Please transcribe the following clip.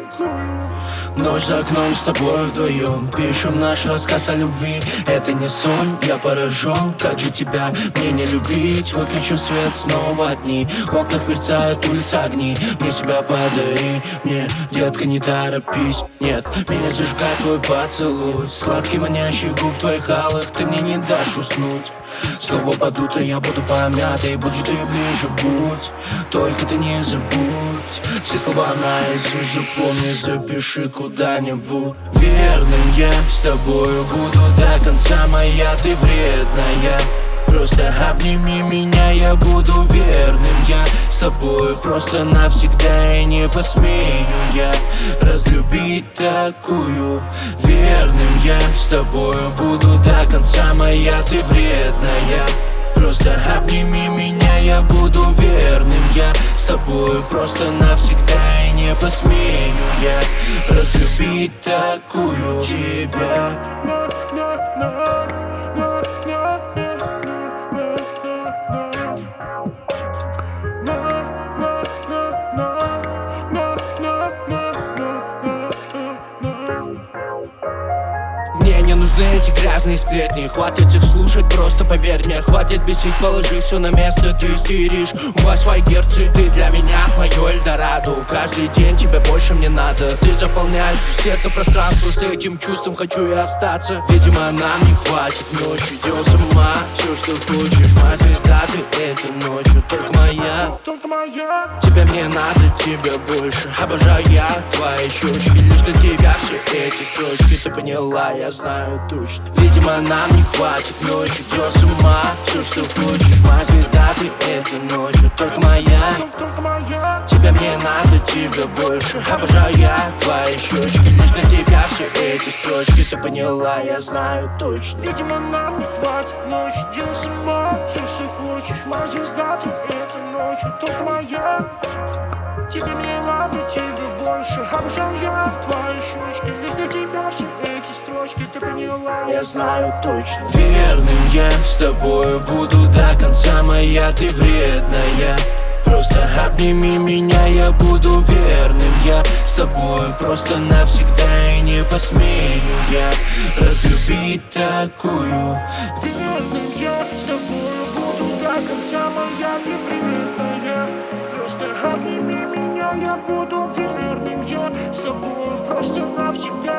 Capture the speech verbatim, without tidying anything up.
Ночь за окном, с тобой вдвоем пишем наш рассказ о любви. Это не сон, я поражен. Как же тебя мне не любить? Выключим свет, снова одни. В окнах мерцают улицы огни. Мне себя подари, мне, детка, не торопись. Нет, меня зажигает твой поцелуй. Сладкий манящий губ твоих алых. Ты мне не дашь уснуть. Снова под утро я буду помятый. Будь ты ближе, будь. Только ты не забудь. Все слова наизусть запомни, запиши куда-нибудь. Верным я с тобою буду до конца, моя ты вредная. Просто обними меня, я буду верным я с тобою просто навсегда. И не посмею я разлюбить такую. Верным я с тобою буду до конца, моя ты вредная. Просто обними меня, я буду верным я с тобою просто навсегда. И не посмею я разлюбить такую тебя. Мне не нужны эти грязные сплетни. Хватит их слушать, просто поверь мне. Хватит бесить, положи все на место. Ты истеришь, убавь свои герцы. Ты для меня мое Эльдорадо. Каждый день тебе больше мне надо. Ты заполняешь сердце пространство. С этим чувством хочу и остаться. Видимо, нам не хватит ночью. Идем с ума, все что хочешь. Моя звезда, ты этой ночью только моя, только моя. Тебе мне надо, тебя больше. Обожаю я твои щечки. Лишь для тебя все эти строчки. Ты поняла, я знаю точно. Видимо, нам не хватит ночью. Идем с ума, все что хочешь. Моя звезда, ты этой ночью только моя, только моя. Тебе мне надо, тебя больше. Обожаю я твои щечки. Лишь для тебя все эти строчки. Ты поняла, я знаю точно. Видимо, нам не хватит ночи. Идем с ума, все что хочешь. Моя звезда, ты этой ночью только моя. Тебе мне надо, тебе больше. Обожаю я твои щечки. Лишь для тебя все эти строчки. Ты поняла, я знаю точно. Верным я с тобою буду до конца, моя ты вредная. Просто обними меня, я буду верным я с тобою просто навсегда. И не посмею я разлюбить такую. Верным я с тобою буду до конца, моя ты вредная. Просто обними меня, я буду верным я с тобой просто навсегда.